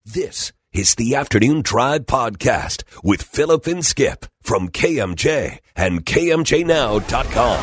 This is the Afternoon Drive Podcast with Phillip and Skip from KMJ and KMJNow.com.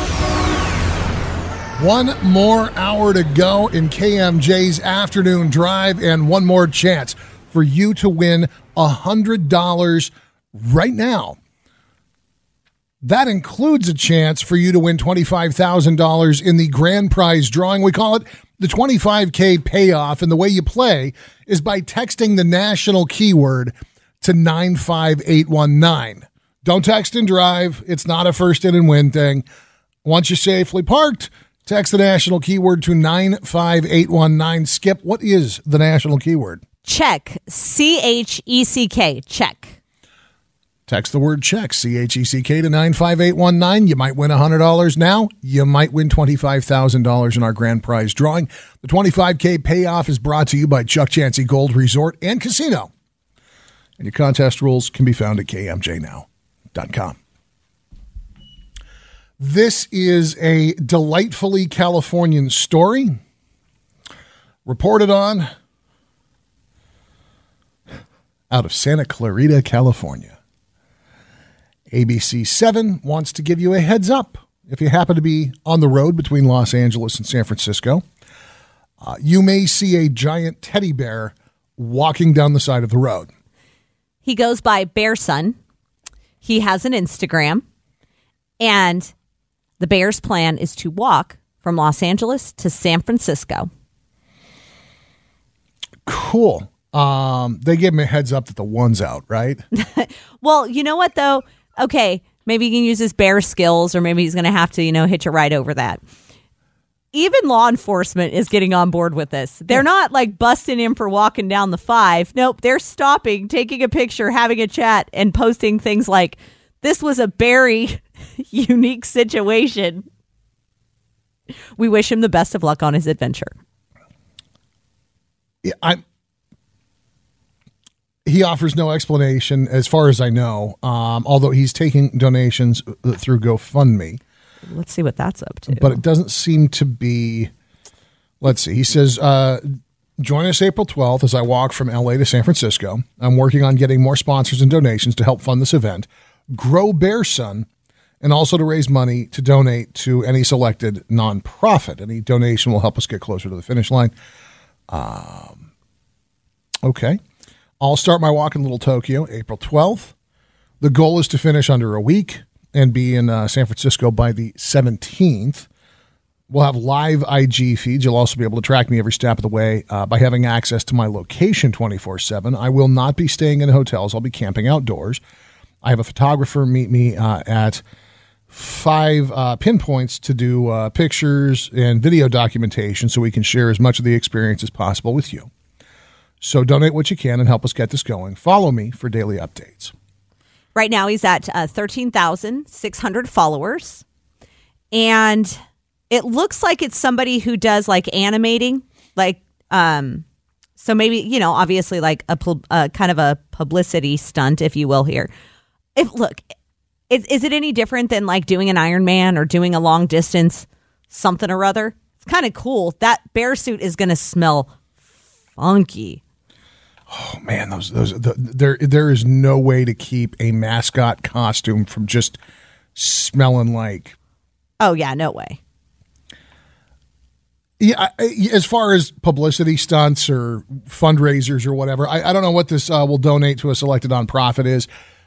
One more hour to go in KMJ's Afternoon Drive and one more chance for you to win $100 right now. That includes a chance for you to win $25,000 in the grand prize drawing. We call it the 25K payoff, and the way you play is by texting the national keyword to 95819. Don't text and drive. It's not a first in and win thing. Once you're safely parked, text the national keyword to 95819. Skip, what is the national keyword? Check. CHECK. Check. Text the word check, CHECK, to 95819. You might win $100 now. You might win $25,000 in our grand prize drawing. The 25K payoff is brought to you by Chuck Chansey Gold Resort and Casino. And your contest rules can be found at KMJNow.com. This is a delightfully Californian story reported on out of Santa Clarita, California. ABC 7 wants to give you a heads up. If you happen to be on the road between Los Angeles and San Francisco, you may see a giant teddy bear walking down the side of the road. He goes by Bear Son. He has an Instagram. And the bear's plan is to walk from Los Angeles to San Francisco. Cool. They gave him a heads up that the one's out, right? Well, you know what, though? Okay, maybe he can use his bear skills, or maybe he's going to have to, hitch a ride over that. Even law enforcement is getting on board with this. They're not like busting him for walking down the 5. Nope, they're stopping, taking a picture, having a chat, and posting things like, this was a very unique situation. We wish him the best of luck on his adventure. Yeah, He offers no explanation, as far as I know, although he's taking donations through GoFundMe. Let's see what that's up to. But it doesn't seem to be... Let's see. He says, join us April 12th as I walk from L.A. to San Francisco. I'm working on getting more sponsors and donations to help fund this event, grow Bear Son, and also to raise money to donate to any selected nonprofit. Any donation will help us get closer to the finish line. Okay. I'll start my walk in Little Tokyo April 12th. The goal is to finish under a week and be in San Francisco by the 17th. We'll have live IG feeds. You'll also be able to track me every step of the way by having access to my location 24/7. I will not be staying in hotels. I'll be camping outdoors. I have a photographer meet me at 5 pinpoints to do pictures and video documentation so we can share as much of the experience as possible with you. So donate what you can and help us get this going. Follow me for daily updates. Right now he's at 13,600 followers. And it looks like it's somebody who does like animating. Like, so maybe, obviously like a kind of a publicity stunt, if you will, here. Is it any different than like doing an Ironman or doing a long distance something or other? It's kind of cool. That bear suit is going to smell funky. Oh man, there is no way to keep a mascot costume from just smelling like. Oh yeah, no way. Yeah, as far as publicity stunts or fundraisers or whatever, I don't know what this will donate to a selected nonprofit is,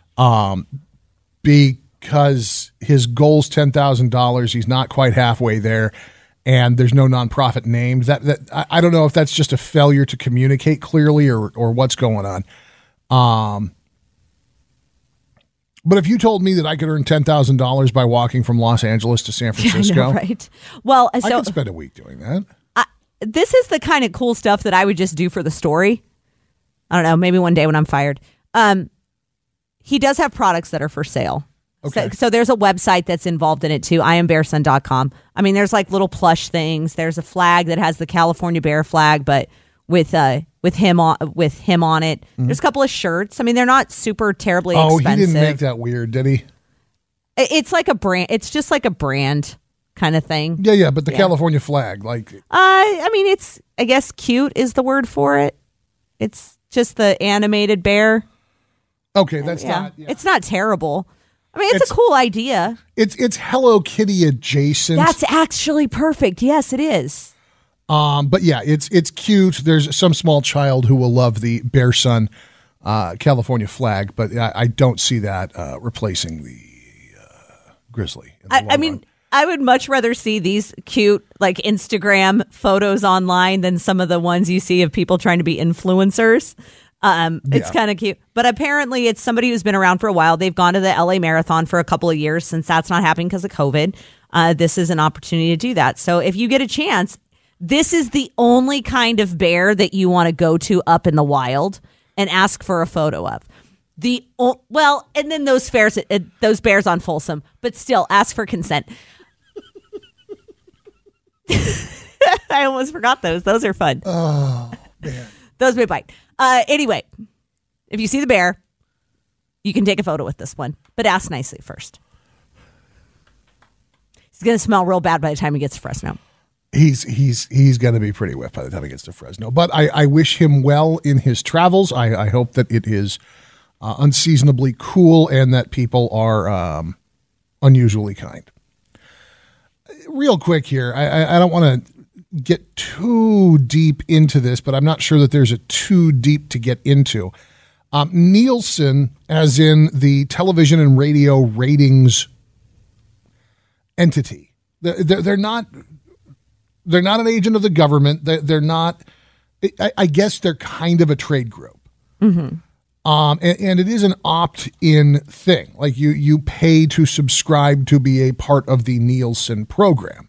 because his goal's $10,000. He's not quite halfway there. And there's no nonprofit named. That I don't know if that's just a failure to communicate clearly or what's going on. But if you told me that I could earn $10,000 by walking from Los Angeles to San Francisco, yeah, I know, right? Well, so I could spend a week doing that. This is the kind of cool stuff that I would just do for the story. I don't know, maybe one day when I'm fired. He does have products that are for sale. Okay. So there's a website that's involved in it too, IamBearSon.com. I mean, there's like little plush things. There's a flag that has the California bear flag, but with him on it. Mm-hmm. There's a couple of shirts. I mean, they're not super terribly expensive. Oh, he didn't make that weird, did he? It's like a brand. It's just like a brand kind of thing. Yeah, but the California flag, like. I mean, it's, I guess cute is the word for it. It's just the animated bear. Okay, that's not. Yeah. It's not terrible. I mean, it's a cool idea. It's Hello Kitty adjacent. That's actually perfect. Yes, it is. But yeah, it's cute. There's some small child who will love the Bear Sun California flag, but I don't see that replacing the grizzly. I mean, I would much rather see these cute like Instagram photos online than some of the ones you see of people trying to be influencers. It's kind of cute, but apparently it's somebody who's been around for a while. They've gone to the LA Marathon for a couple of years. Since that's not happening because of COVID, this is an opportunity to do that. So if you get a chance, this is the only kind of bear that you want to go to up in the wild and ask for a photo of. And then those bears on Folsom, but still ask for consent. I almost forgot those. Those are fun. Oh, man. Those may bite. Anyway, if you see the bear, you can take a photo with this one, but ask nicely first. He's going to smell real bad by the time he gets to Fresno. He's going to be pretty whiff by the time he gets to Fresno. But I wish him well in his travels. I hope that it is unseasonably cool and that people are unusually kind. Real quick here, I don't want to get too deep into this, but I'm not sure that there's a too deep to get into. Nielsen, as in the television and radio ratings entity, they're not an agent of the government. They're not. I guess they're kind of a trade group. Mm-hmm. And it is an opt-in thing. Like you pay to subscribe to be a part of the Nielsen program.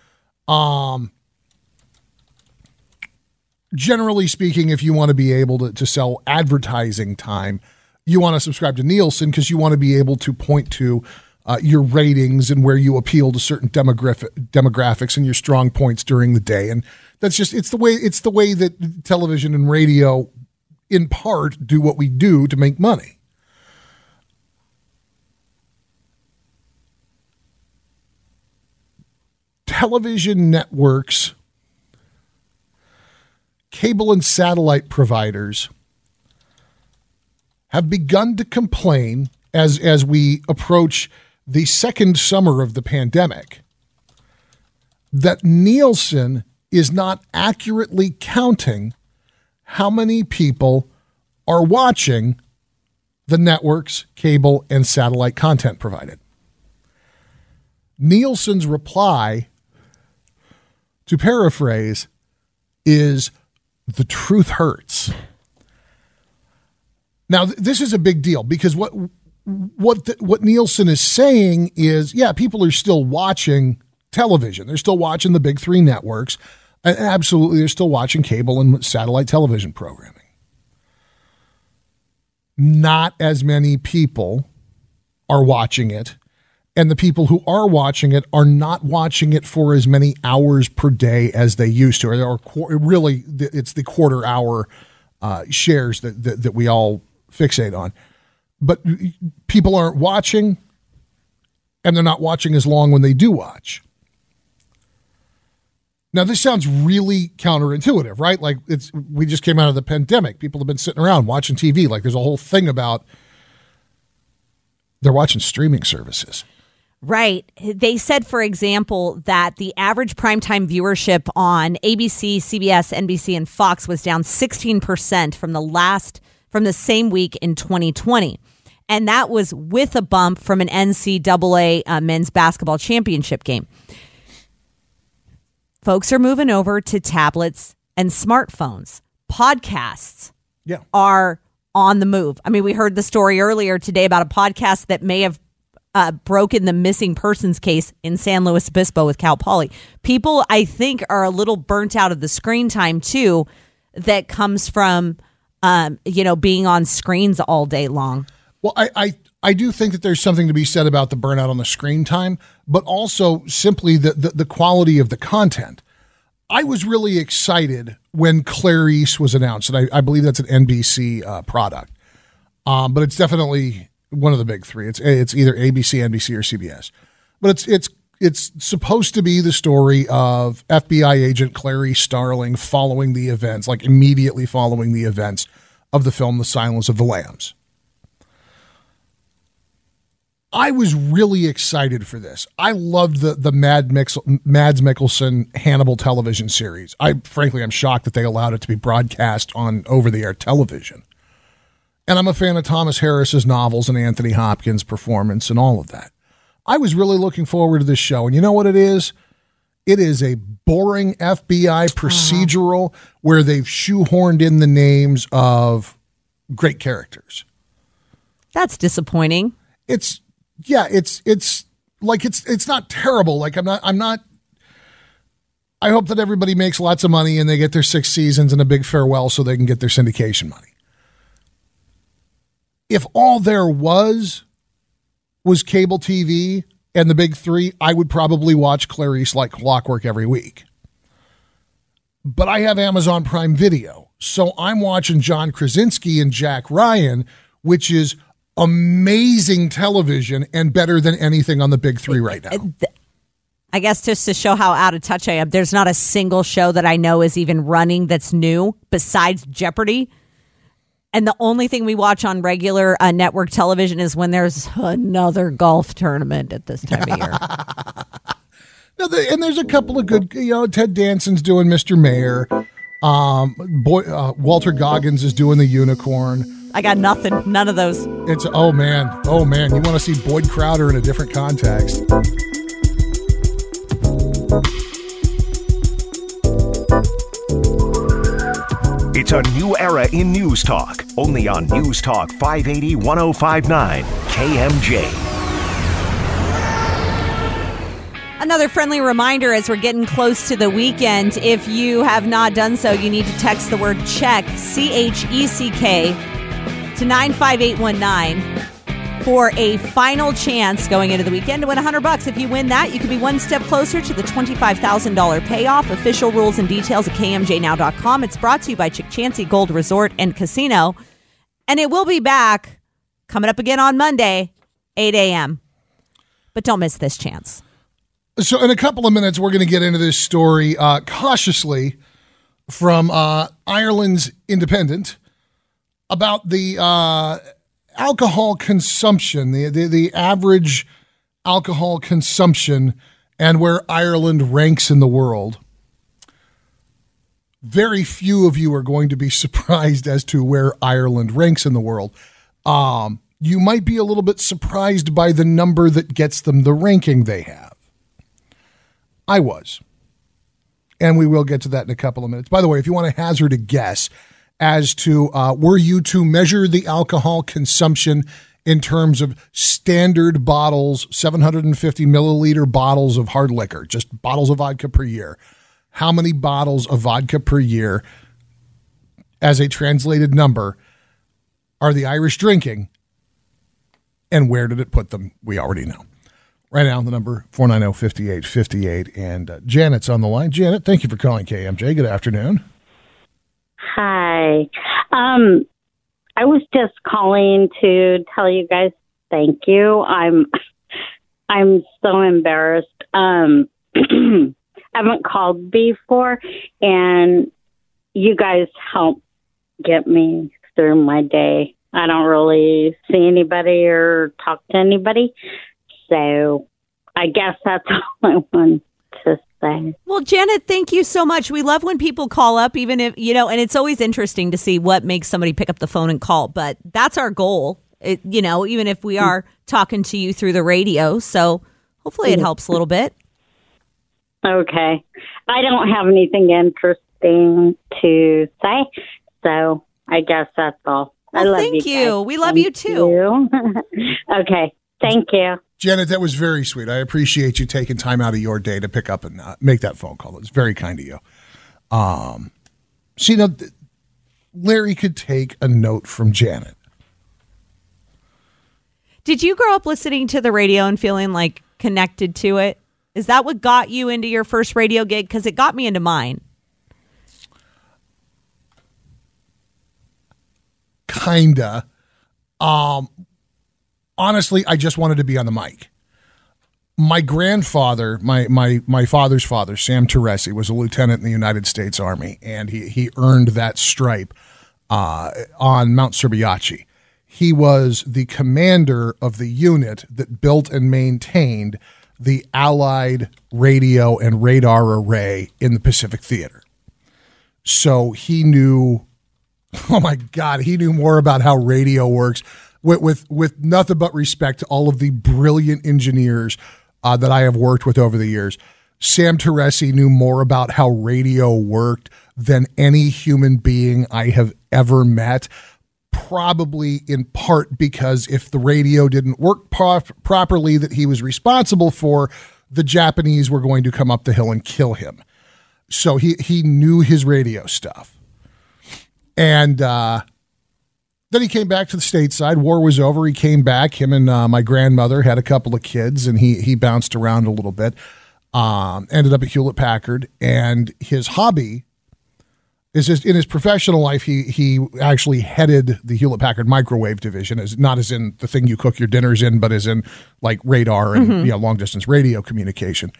Generally speaking, if you want to be able to sell advertising time, you want to subscribe to Nielsen because you want to be able to point to your ratings and where you appeal to certain demographics and your strong points during the day. And that's just it's the way that television and radio in part do what we do to make money. Television networks, cable and satellite providers have begun to complain as we approach the second summer of the pandemic that Nielsen is not accurately counting how many people are watching the network's cable and satellite content provided. Nielsen's reply, to paraphrase, is the truth hurts. Now, this is a big deal because what Nielsen is saying is, yeah, people are still watching television. They're still watching the big three networks. And absolutely, they're still watching cable and satellite television programming. Not as many people are watching it. And the people who are watching it are not watching it for as many hours per day as they used to. Or really, it's the quarter hour shares that we all fixate on. But people aren't watching, and they're not watching as long when they do watch. Now, this sounds really counterintuitive, right? Like we just came out of the pandemic. People have been sitting around watching TV. Like there's a whole thing about they're watching streaming services. Right. They said, for example, that the average primetime viewership on ABC, CBS, NBC, and Fox was down 16% from the same week in 2020. And that was with a bump from an NCAA men's basketball championship game. Folks are moving over to tablets and smartphones. Podcasts are on the move. I mean, we heard the story earlier today about a podcast that may have broken the missing persons case in San Luis Obispo with Cal Poly. People, I think, are a little burnt out of the screen time, too, that comes from, being on screens all day long. Well, I do think that there's something to be said about the burnout on the screen time, but also simply the quality of the content. I was really excited when Clarice was announced, and I believe that's an NBC product. But it's definitely one of the big three. It's either ABC, NBC, or CBS. But it's supposed to be the story of FBI agent Clarice Starling following the events, like immediately following the events of the film The Silence of the Lambs. I was really excited for this. I loved the Mads Mikkelsen Hannibal television series. Frankly, I'm shocked that they allowed it to be broadcast on over-the-air television. And I'm a fan of Thomas Harris's novels and Anthony Hopkins' performance and all of that. I was really looking forward to this show. And you know what it is? It is a boring FBI procedural where they've shoehorned in the names of great characters. That's disappointing. It's not terrible. Like I'm not I hope that everybody makes lots of money and they get their 6 seasons and a big farewell so they can get their syndication money. If all there was cable TV and the big three, I would probably watch Clarice like clockwork every week. But I have Amazon Prime Video, so I'm watching John Krasinski and Jack Ryan, which is amazing television and better than anything on the big three right now. I guess just to show how out of touch I am, there's not a single show that I know is even running that's new besides Jeopardy. And the only thing we watch on regular network television is when there's another golf tournament at this time of year. And there's a couple of good, Ted Danson's doing Mr. Mayor. Walter Goggins is doing The Unicorn. I got nothing. None of those. Oh man. You want to see Boyd Crowder in a different context. It's a new era in News Talk, only on News Talk 580 1059 KMJ. Another friendly reminder as we're getting close to the weekend. If you have not done so, you need to text the word CHECK, CHECK, to 95819 for a final chance going into the weekend to win $100. If you win that, you could be one step closer to the $25,000 payoff. Official rules and details at KMJNow.com. It's brought to you by Chick Chansey Gold Resort and Casino. And it will be back coming up again on Monday, 8 a.m. But don't miss this chance. So in a couple of minutes, we're going to get into this story cautiously from Ireland's Independent about the alcohol consumption, the average alcohol consumption, and where Ireland ranks in the world. Very few of you are going to be surprised as to where Ireland ranks in the world. You might be a little bit surprised by the number that gets them the ranking they have. I was. And we will get to that in a couple of minutes. By the way, if you want to hazard a guess as to were you to measure the alcohol consumption in terms of standard bottles, 750 milliliter bottles of hard liquor, just bottles of vodka per year, how many bottles of vodka per year as a translated number are the Irish drinking, and where did it put them? We already know. Right now, the number 490-5858, and Janet's on the line. Janet, thank you for calling KMJ. Good afternoon. Hi. I was just calling to tell you guys thank you. I'm so embarrassed. I haven't called before, and you guys help get me through my day. I don't really see anybody or talk to anybody. So I guess that's all I want to say. Well, Janet, thank you so much. We love when people call up, even if, and it's always interesting to see what makes somebody pick up the phone and call. But that's our goal, even if we are talking to you through the radio. So hopefully it helps a little bit. Okay. I don't have anything interesting to say. So I guess that's all. Well, I love thank you. We love you too. Okay. Thank you. Janet, that was very sweet. I appreciate you taking time out of your day to pick up and make that phone call. It's very kind of you. Larry could take a note from Janet. Did you grow up listening to the radio and feeling like connected to it? Is that what got you into your first radio gig? Because it got me into mine. Kinda. Honestly, I just wanted to be on the mic. My grandfather, my father's father, Sam Teresi, was a lieutenant in the United States Army, and he earned that stripe on Mount Cerbiaci. He was the commander of the unit that built and maintained the Allied radio and radar array in the Pacific Theater. So he knew, oh my God, he knew more about how radio works with nothing but respect to all of the brilliant engineers that I have worked with over the years. Sam Teresi knew more about how radio worked than any human being I have ever met. Probably in part because if the radio didn't work properly that he was responsible for, the Japanese were going to come up the hill and kill him. So he knew his radio stuff. And then he came back to the stateside. War was over. He came back. Him and my grandmother had a couple of kids, and he bounced around a little bit. Ended up at Hewlett-Packard, and his hobby is just in his professional life. He actually headed the Hewlett-Packard microwave division, not as in the thing you cook your dinners in, but as in like radar and long distance radio communication.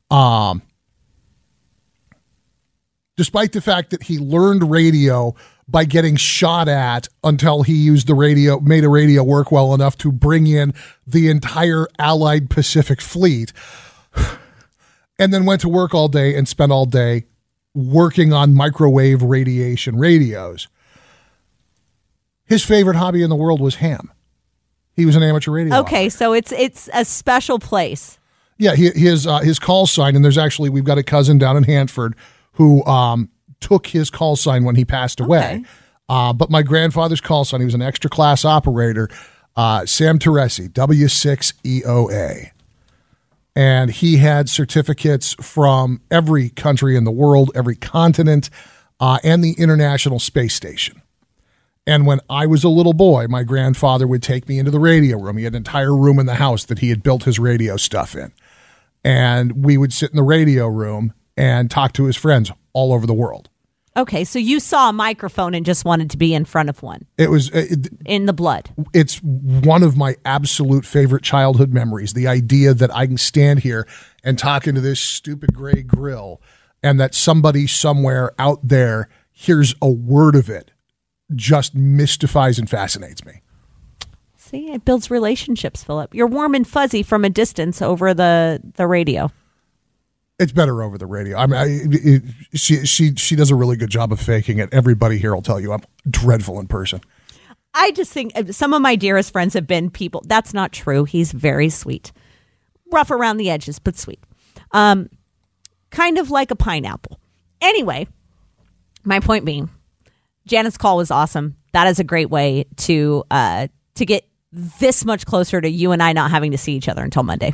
Despite the fact that he learned radio by getting shot at until he made a radio work well enough to bring in the entire Allied Pacific Fleet, and then went to work all day and spent all day working on microwave radiation radios. His favorite hobby in the world was ham. He was an amateur radio operator. So it's a special place. Yeah, his call sign, and we've got a cousin down in Hanford who took his call sign when he passed away. Okay. But my grandfather's call sign, he was an extra class operator, Sam Teresi, W6EOA. And he had certificates from every country in the world, every continent, and the International Space Station. And when I was a little boy, my grandfather would take me into the radio room. He had an entire room in the house that he had built his radio stuff in. And we would sit in the radio room and talk to his friends all over the world. Okay, so you saw a microphone and just wanted to be in front of one. It was in the blood. It's one of my absolute favorite childhood memories. The idea that I can stand here and talk into this stupid gray grill and that somebody somewhere out there hears a word of it just mystifies and fascinates me. See, it builds relationships, Philip. You're warm and fuzzy from a distance over the radio. It's better over the radio. I mean, she does a really good job of faking it. Everybody here will tell you I'm dreadful in person. I just think some of my dearest friends have been people. That's not true. He's very sweet. Rough around the edges, but sweet. Kind of like a pineapple. Anyway, my point being, Janet's call was awesome. That is a great way to get this much closer to you and I not having to see each other until Monday.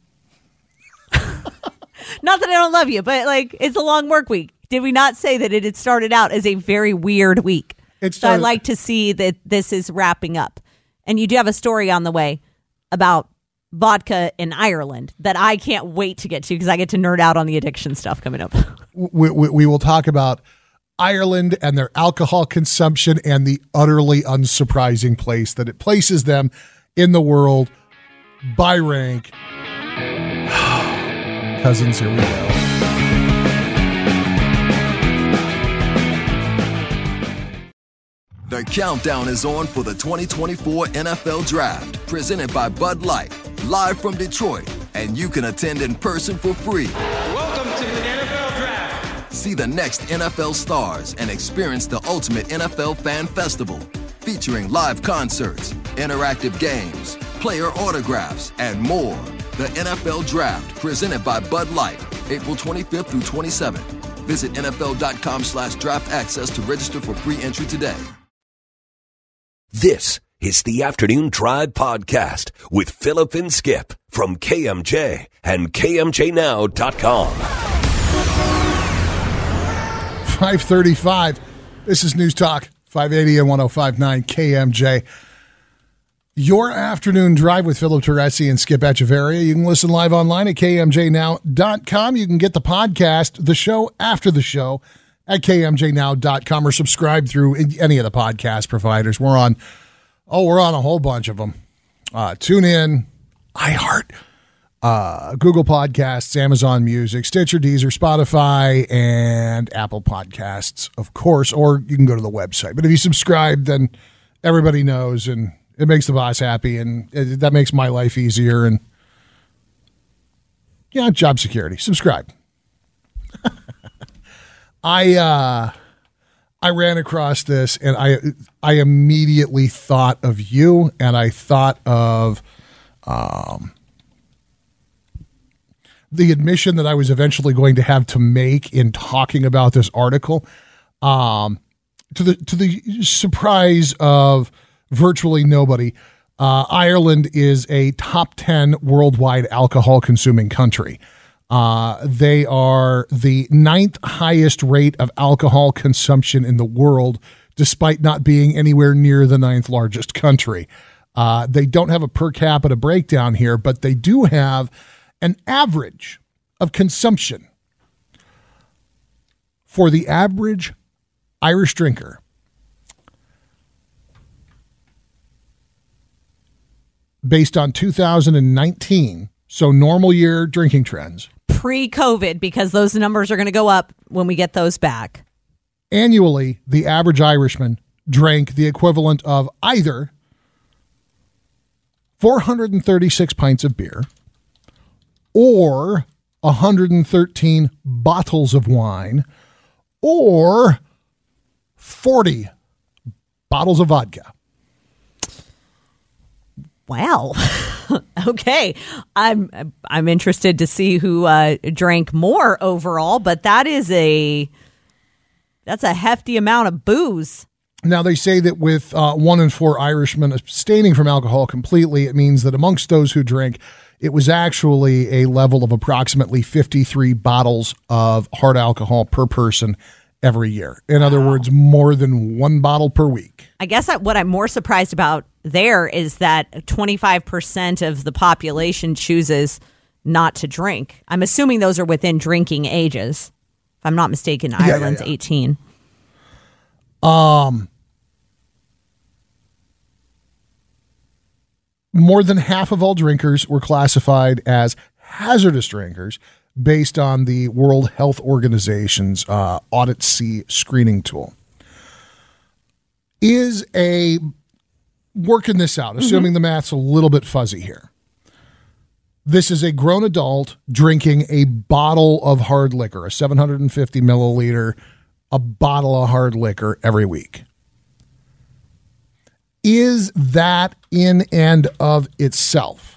Not that I don't love you, but it's a long work week. Did we not say that it had started out as a very weird week? So I'd like to see that this is wrapping up. And you do have a story on the way about vodka in Ireland that I can't wait to get to because I get to nerd out on the addiction stuff coming up. We will talk about Ireland and their alcohol consumption and the utterly unsurprising place that it places them in the world by rank. Cousins, here we go. The countdown is on for the 2024 NFL Draft, presented by Bud Light, live from Detroit, and you can attend in person for free. Welcome to the NFL Draft. See the next NFL stars and experience the ultimate NFL fan festival, featuring live concerts, interactive games, player autographs, and more. The NFL Draft, presented by Bud Light, April 25th through 27th. Visit NFL.com/draft access to register for free entry today. This is the Afternoon Drive Podcast with Philip and Skip from KMJ and KMJNow.com. 5:35. This is News Talk, 580 and 105.9 KMJ. Your Afternoon Drive with Philip Teresi and Skip Echeverria. You can listen live online at KMJNow.com. You can get the podcast, the show after the show, at KMJNow.com or subscribe through any of the podcast providers. We're on a whole bunch of them. TuneIn, iHeart, Google Podcasts, Amazon Music, Stitcher, Deezer, Spotify, and Apple Podcasts, of course, or you can go to the website. But if you subscribe, then everybody knows, and it makes the boss happy, and that makes my life easier. And yeah, job security. Subscribe. I ran across this, and I immediately thought of you, and I thought of the admission that I was eventually going to have to make in talking about this article, to the surprise of virtually nobody. Ireland is a top 10 worldwide alcohol consuming country. They are the 9th highest rate of alcohol consumption in the world, despite not being anywhere near the 9th largest country. They don't have a per capita breakdown here, but they do have an average of consumption for the average Irish drinker. Based on 2019, so normal year drinking trends. Pre-COVID, because those numbers are going to go up when we get those back. Annually, the average Irishman drank the equivalent of either 436 pints of beer or 113 bottles of wine or 40 bottles of vodka. Wow. Okay. I'm interested to see who drank more overall, but that's a hefty amount of booze. Now, they say that with 1 in 4 Irishmen abstaining from alcohol completely, it means that amongst those who drink, it was actually a level of approximately 53 bottles of hard alcohol per person every year. In other words, more than 1 bottle per week. I guess what I'm more surprised about there is that 25% of the population chooses not to drink. I'm assuming those are within drinking ages. If I'm not mistaken, Ireland's 18. More than half of all drinkers were classified as hazardous drinkers based on the World Health Organization's Audit C screening tool. Is a working this out, assuming the math's a little bit fuzzy here. This is a grown adult drinking a bottle of hard liquor, a 750 milliliter, a bottle of hard liquor every week. Is that in and of itself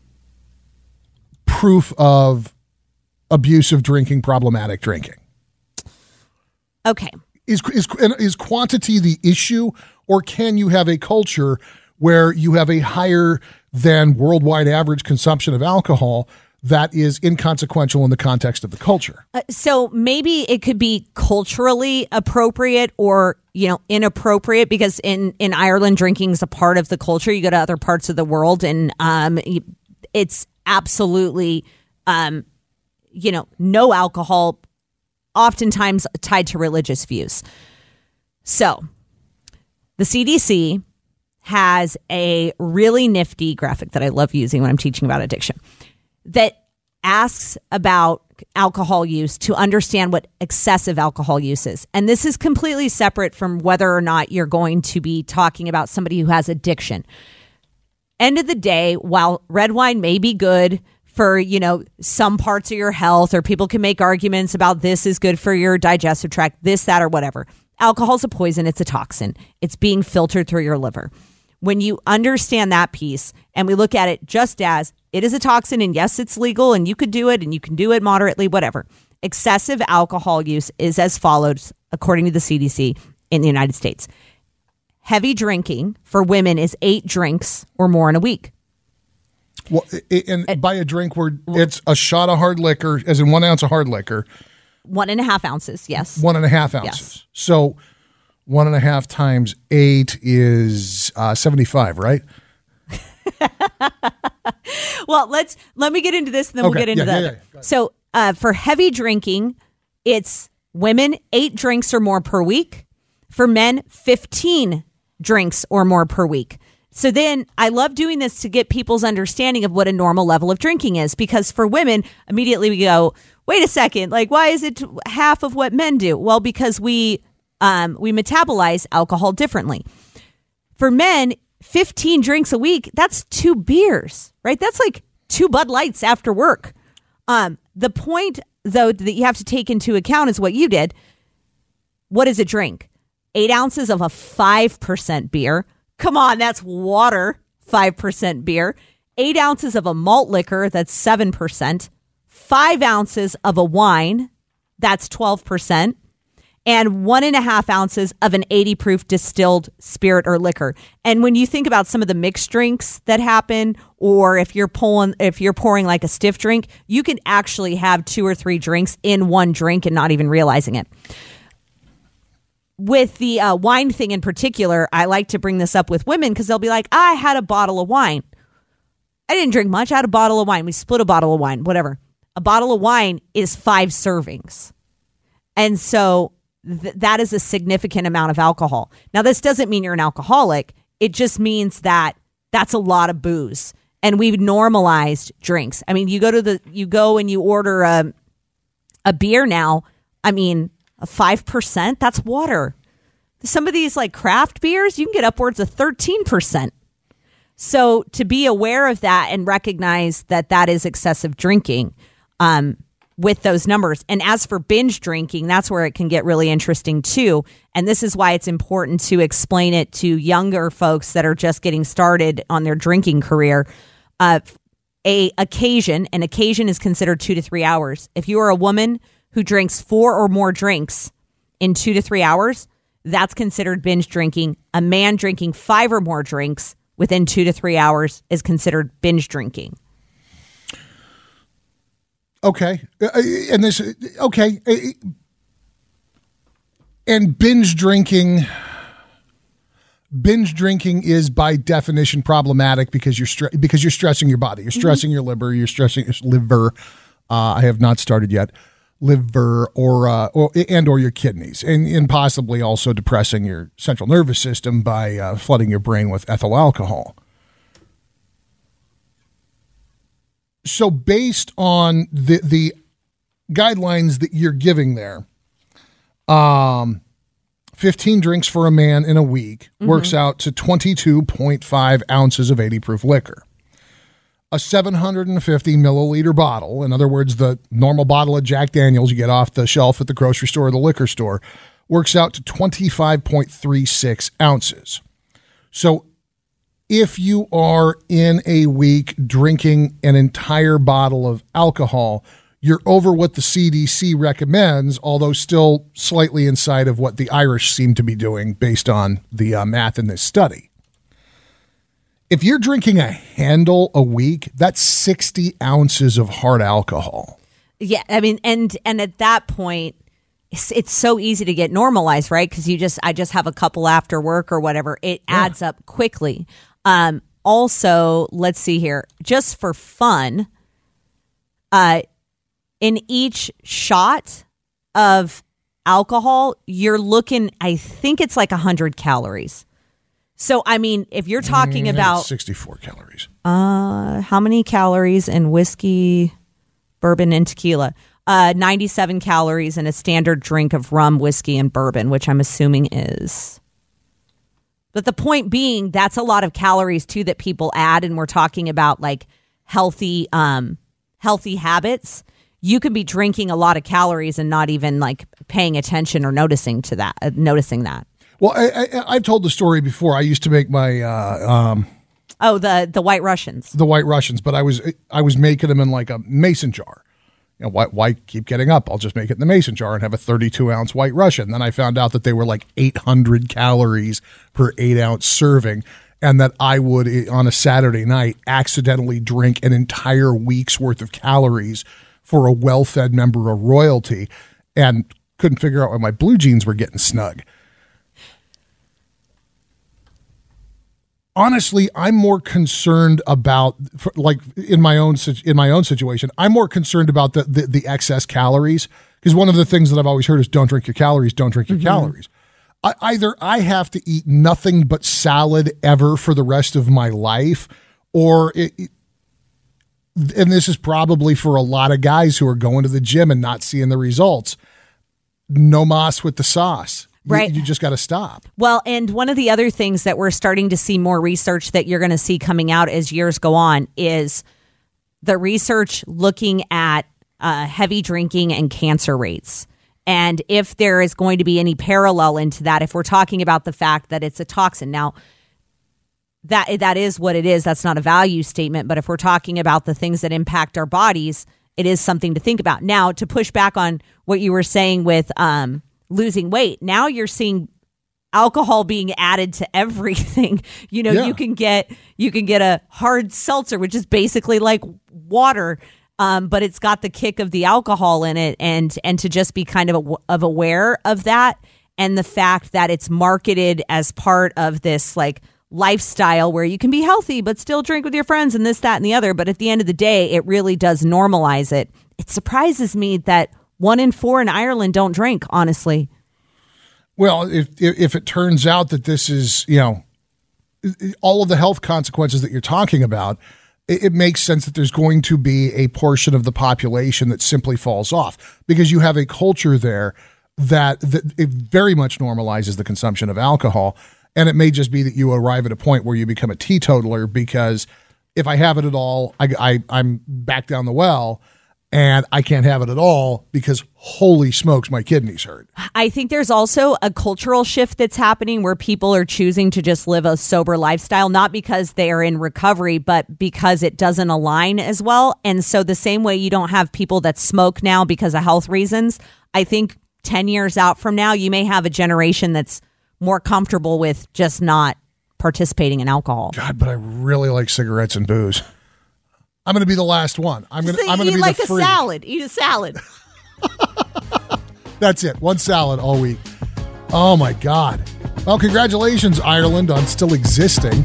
proof of abusive drinking, problematic drinking? Okay. Is quantity the issue, or can you have a culture where you have a higher than worldwide average consumption of alcohol that is inconsequential in the context of the culture? So maybe it could be culturally appropriate or, inappropriate, because in Ireland, drinking is a part of the culture. You go to other parts of the world and it's absolutely, no alcohol, oftentimes tied to religious views. So the CDC has a really nifty graphic that I love using when I'm teaching about addiction that asks about alcohol use to understand what excessive alcohol use is. And this is completely separate from whether or not you're going to be talking about somebody who has addiction. End of the day, while red wine may be good for, some parts of your health, or people can make arguments about this is good for your digestive tract, this, that, or whatever. Alcohol's a poison. It's a toxin. It's being filtered through your liver. When you understand that piece and we look at it just as it is a toxin, and yes, it's legal and you could do it and you can do it moderately, whatever. Excessive alcohol use is as follows, according to the CDC in the United States. Heavy drinking for women is 8 drinks or more in a week. Well, and by a drink, it's a shot of hard liquor, as in 1 ounce of hard liquor. 1.5 ounces, yes. 1.5 ounces. Yes. So 1.5 times 8 is 75, right? Well, let me get into this, and then we'll get into that. Yeah. So for heavy drinking, it's women 8 drinks or more per week. For men, 15 drinks or more per week. So then I love doing this to get people's understanding of what a normal level of drinking is, because for women, immediately we go, wait a second, like, why is it half of what men do? Well, because we metabolize alcohol differently. For men, 15 drinks a week, that's 2 beers, right? That's like 2 Bud Lights after work. The point, though, that you have to take into account is what you did. What is a drink? 8 ounces of a 5% beer. Come on, that's water, 5% beer. 8 ounces of a malt liquor, that's 7%. 5 ounces of a wine, that's 12%. And 1.5 ounces of an 80 proof distilled spirit or liquor. And when you think about some of the mixed drinks that happen, or if you're pouring like a stiff drink, you can actually have 2 or 3 drinks in one drink and not even realizing it. With the wine thing in particular, I like to bring this up with women because they'll be like, I had a bottle of wine. I didn't drink much. I had a bottle of wine. We split a bottle of wine, whatever. A bottle of wine is 5 servings. And so that is a significant amount of alcohol. Now, this doesn't mean you're an alcoholic. It just means that that's a lot of booze. And we've normalized drinks. I mean, you go and you order a beer now. I mean, a 5%, that's water. Some of these like craft beers, you can get upwards of 13%. So to be aware of that and recognize that that is excessive drinking with those numbers. And as for binge drinking, that's where it can get really interesting too. And this is why it's important to explain it to younger folks that are just getting started on their drinking career. An occasion is considered 2 to 3 hours. If you are a woman who drinks 4 or more drinks in 2 to 3 hours, that's considered binge drinking. A man drinking 5 or more drinks within 2 to 3 hours is considered binge drinking. Okay. And binge drinking is by definition problematic because you're stressing your body. You're stressing your liver. You're stressing your liver. I have not started yet. Liver or your kidneys, and possibly also depressing your central nervous system by flooding your brain with ethyl alcohol. So based on the guidelines that you're giving there, 15 drinks for a man in a week works out to 22.5 ounces of 80 proof liquor. A 750 milliliter bottle, in other words, the normal bottle of Jack Daniels you get off the shelf at the grocery store or the liquor store, works out to 25.36 ounces. So if you are in a week drinking an entire bottle of alcohol, you're over what the CDC recommends, although still slightly inside of what the Irish seem to be doing based on the math in this study. If you're drinking a handle a week, that's 60 ounces of hard alcohol. Yeah, I mean, and at that point, it's so easy to get normalized, right? Because I just have a couple after work or whatever. It adds up quickly. Also, let's see here, just for fun, in each shot of alcohol, you're looking, I think it's like 100 calories. So, I mean, if you're talking about 64 calories, how many calories in whiskey, bourbon, and tequila? 97 calories in a standard drink of rum, whiskey, and bourbon, which I'm assuming is. But the point being, that's a lot of calories too that people add, and we're talking about like healthy habits. You can be drinking a lot of calories and not even like paying attention or noticing that. Well, I've told the story before. I used to make my the White Russians. The White Russians, but I was making them in like a mason jar. You know, why keep getting up? I'll just make it in the mason jar and have a 32-ounce White Russian. Then I found out that they were like 800 calories per 8-ounce serving, and that I would, on a Saturday night, accidentally drink an entire week's worth of calories for a well-fed member of royalty, and couldn't figure out why my blue jeans were getting snug. Honestly, I'm more concerned about, like in my own situation, I'm more concerned about the excess calories, because one of the things that I've always heard is don't drink your calories, don't drink your calories. either I have to eat nothing but salad ever for the rest of my life, or and this is probably for a lot of guys who are going to the gym and not seeing the results. No mas with the sauce. Right. You just got to stop. Well, and one of the other things that we're starting to see more research that you're going to see coming out as years go on is the research looking at heavy drinking and cancer rates. And if there is going to be any parallel into that, if we're talking about the fact that it's a toxin. Now, that is what it is. That's not a value statement. But if we're talking about the things that impact our bodies, it is something to think about. Now, to push back on what you were saying with losing weight, now you're seeing alcohol being added to everything. You know, you can get a hard seltzer, which is basically like water, but it's got the kick of the alcohol in it, and to just be kind of aware of that, and the fact that it's marketed as part of this like lifestyle where you can be healthy but still drink with your friends and this, that, and the other. But at the end of the day, it really does normalize it. It surprises me that 1 in 4 in Ireland don't drink, honestly. Well, if it turns out that this is, all of the health consequences that you're talking about, it makes sense that there's going to be a portion of the population that simply falls off, because you have a culture there that it very much normalizes the consumption of alcohol. And it may just be that you arrive at a point where you become a teetotaler, because if I have it at all, I'm back down the well, and I can't have it at all because holy smokes, my kidneys hurt. I think there's also a cultural shift that's happening where people are choosing to just live a sober lifestyle, not because they are in recovery, but because it doesn't align as well. And so the same way you don't have people that smoke now because of health reasons, I think 10 years out from now, you may have a generation that's more comfortable with just not participating in alcohol. God, but I really like cigarettes and booze. I'm going to be the last one. I'm going to be like the freak. Salad. Eat a salad. That's it. One salad all week. Oh my God. Well, congratulations, Ireland, on still existing.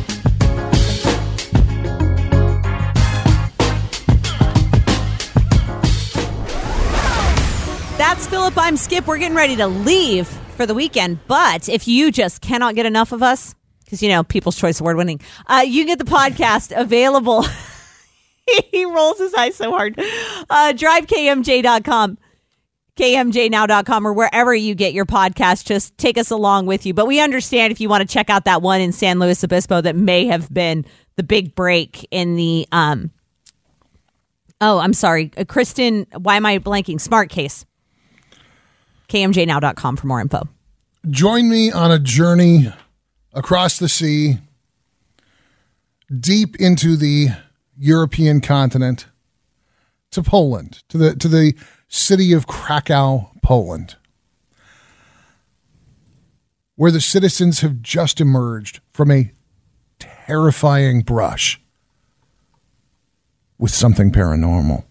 That's Philip. I'm Skip. We're getting ready to leave for the weekend. But if you just cannot get enough of us, because, People's Choice Award winning, you can get the podcast available. He rolls his eyes so hard. DriveKMJ.com, KMJNow.com, or wherever you get your podcast. Just take us along with you. But we understand if you want to check out that one in San Luis Obispo that may have been the big break in the, I'm sorry, Kristen, why am I blanking? Smart Case. KMJNow.com for more info. Join me on a journey across the sea, deep into the European continent, to Poland, to the city of Krakow, Poland, where the citizens have just emerged from a terrifying brush with something paranormal.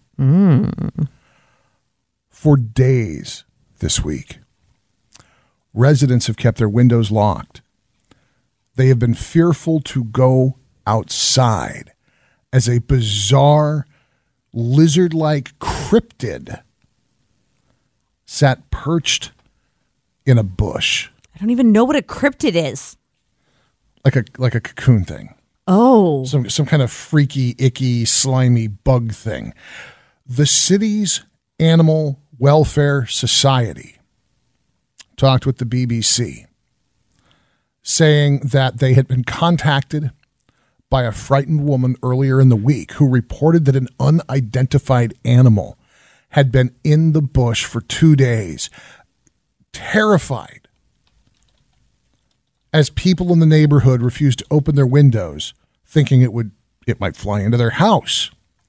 For days this week, residents have kept their windows locked. They have been fearful to go outside as a bizarre lizard-like cryptid sat perched in a bush. I don't even know what a cryptid is. Like a cocoon thing. Oh. Some kind of freaky, icky, slimy bug thing. The city's Animal Welfare Society talked with the BBC, saying that they had been contacted by a frightened woman earlier in the week who reported that an unidentified animal had been in the bush for 2 days, terrified, as people in the neighborhood refused to open their windows, thinking it might fly into their house.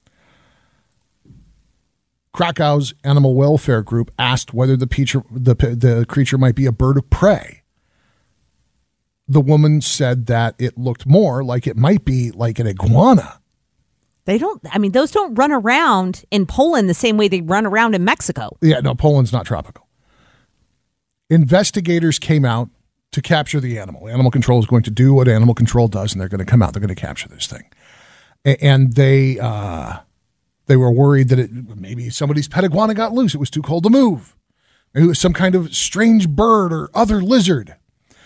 Krakow's animal welfare group asked whether the creature might be a bird of prey. The woman said that it looked more like it might be like an iguana. Those don't run around in Poland the same way they run around in Mexico. Yeah, no, Poland's not tropical. Investigators came out to capture the animal. Animal control is going to do what animal control does, and they're going to come out. They're going to capture this thing. And they were worried that maybe somebody's pet iguana got loose. It was too cold to move. And it was some kind of strange bird or other lizard.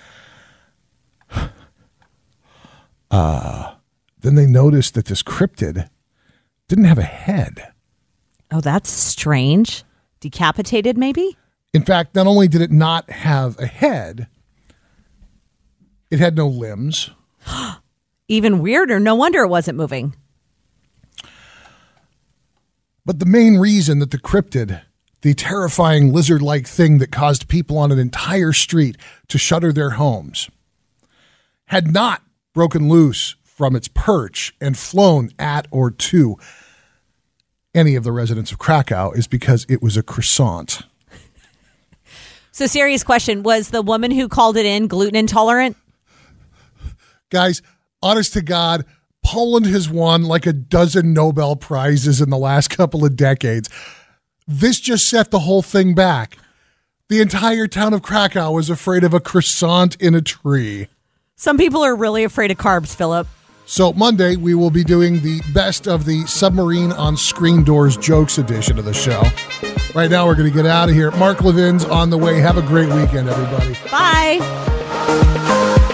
Then they noticed that this cryptid didn't have a head. Oh, that's strange. Decapitated, maybe? In fact, not only did it not have a head, it had no limbs. Even weirder. No wonder it wasn't moving. But the main reason that the cryptid, the terrifying lizard-like thing that caused people on an entire street to shutter their homes, had not broken loose from its perch and flown at or to any of the residents of Krakow is because it was a croissant. So, serious question. Was the woman who called it in gluten intolerant? Guys, honest to God, Poland has won like a dozen Nobel Prizes in the last couple of decades. This just set the whole thing back. The entire town of Krakow was afraid of a croissant in a tree. Some people are really afraid of carbs, Philip. So Monday, we will be doing the best of the Submarine on Screen Doors jokes edition of the show. Right now, we're going to get out of here. Mark Levin's on the way. Have a great weekend, everybody. Bye.